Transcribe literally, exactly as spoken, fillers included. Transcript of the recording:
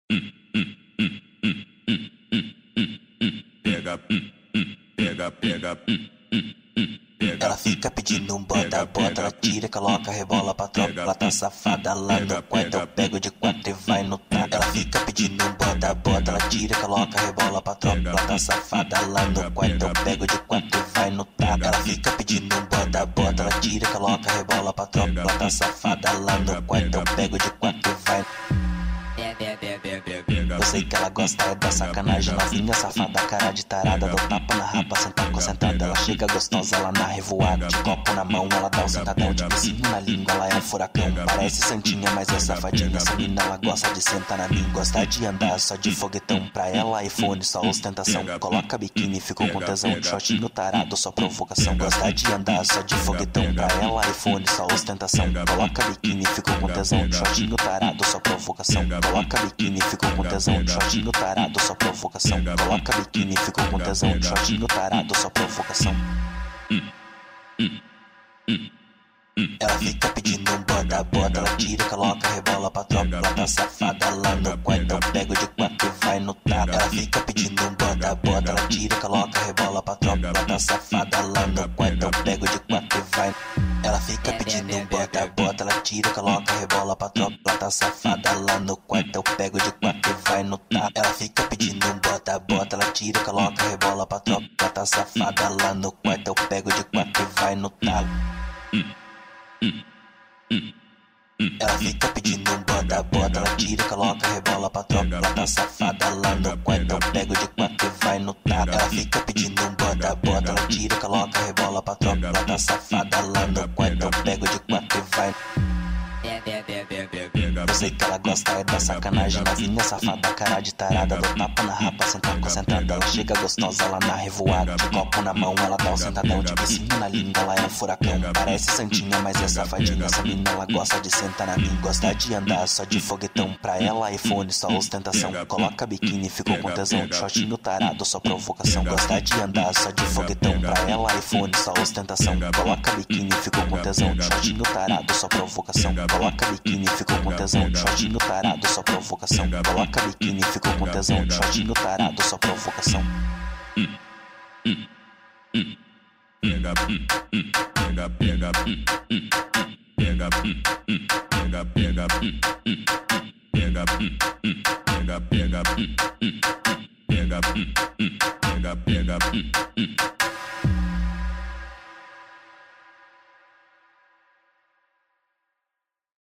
Pega, pega, pega. Ela fica pedindo um bota, bota, ela tira, coloca, rebola pra tropa. Ela tá safada lá no quarto, eu pego de quatro e vai no tapa. Ela fica pedindo um bota, bota, ela tira, coloca, rebola pra tropa. Ela tá safada lá no quarto, eu pego de quatro e vai no tapa. Ela fica pedindo um bota, bota, ela tira, coloca, rebola pra tropa. Ela tá safada lá no quarto, eu pego de quatro e vai. Eu sei que ela gosta é da sacanagem, novinha safada, cara de tarada. Dou tapa na rapa, senta concentrada. Ela chega gostosa, ela na revoada. De copo na mão, ela dá um sentadão. De vizinho na língua, ela é um furacão. Parece santinha, mas é safadinha. Essa mina, ela gosta de sentar na mim. Gosta de andar só de foguetão. Pra ela, iPhone, só ostentação. Coloca biquíni, ficou com tesão. Shortinho tarado, só provocação. Gosta de andar só de foguetão. Pra ela, iPhone, só ostentação. Coloca biquíni, ficou com tesão. Shortinho tarado, só provocação. Coloca biquíni, ficou com tesão. Shortinho tarado, só provocação. Coloca biquíni, ficou com tesão. Shortinho tarado, só provocação. Ela fica pedindo um bota, bota, ela tira, coloca, rebola pra tropa. Ela tá safada lá no quarto, eu pego de quatro e vai no tapa. Ela fica pedindo um bota, bota, ela tira, coloca, rebola pra tropa. Ela tá safada lá no quarto, eu pego de quatro e vai. Ela fica pedindo um bota, bota, ela tira, coloca, rebola pra tropa. Ela tá safada lá no quarto, eu pego de quatro e vai no tapa. Ela fica pedindo um bota, bota, ela tira, coloca, rebola pra tropa. Ela tá safada lá no quarto, eu pego de quatro e vai no tapa. Ela fica pedindo um bota, bota, ela tira, coloca, rebola pra tropa. Ela tá safada lá no quarto, eu pego de quatro e vai no tapa. Ela fica pedindo um bota, bota, ela tira, coloca, rebola pra tropa. Ela tá safada lá no quarto, eu pego de quatro e vai. Eu sei que ela gosta é da sacanagem, novinha safada, cara de tarada. Dou tapa na rapa, senta concentrada. Ela chega gostosa lá na revoada. De copo na mão, ela dá um sentadão. De vizinho na língua, ela é um furacão. Parece santinha, mas é safadinha. Essa mina, ela gosta de sentar na mim. Gosta de andar só de foguetão. Pra ela, iPhone, só ostentação. Coloca biquíni, ficou com tesão. Shortinho tarado, só provocação. Gosta de andar só de foguetão. Pra ela, iPhone, só ostentação. Coloca biquíni, ficou com tesão. Shortinho tarado, só provocação. Coloca biquíni, ficou com tesão. Shortinho tarado, só provocação. Coloca biquíni, ficou com tesão. Shortinho tarado, só provocação. Pega, pega, pega, pega, pega, pega, pega, pega, pega, pega, pega, pega, pega.